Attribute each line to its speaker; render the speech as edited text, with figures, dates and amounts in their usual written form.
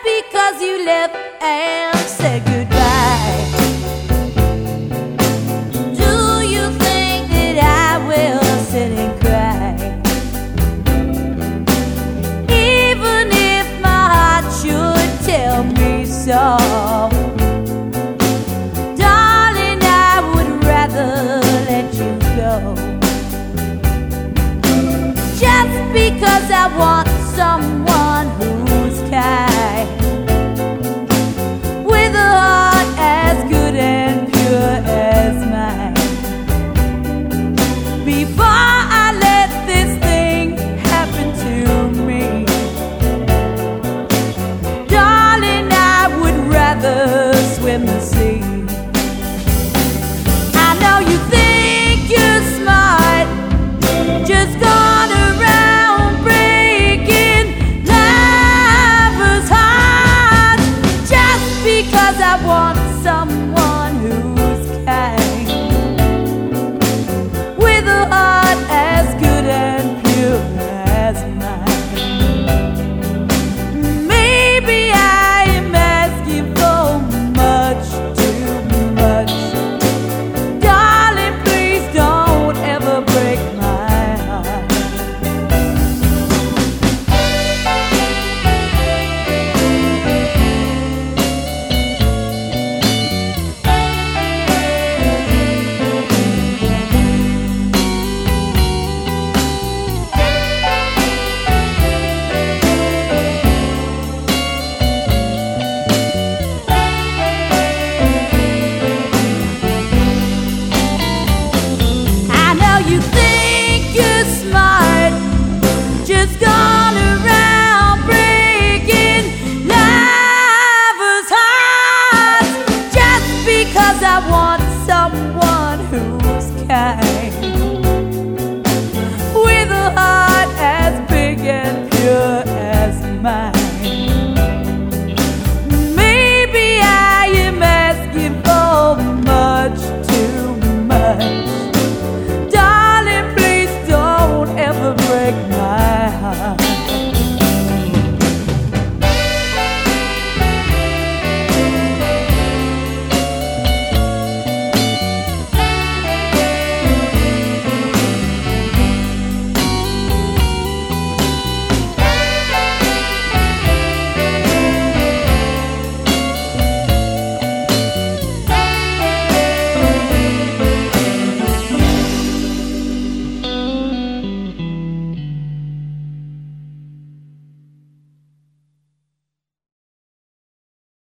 Speaker 1: because you left and said goodbye. Do you think that I will sit and cry? Even if my heart should tell me so, darling, I would rather let you go. Just because I want someone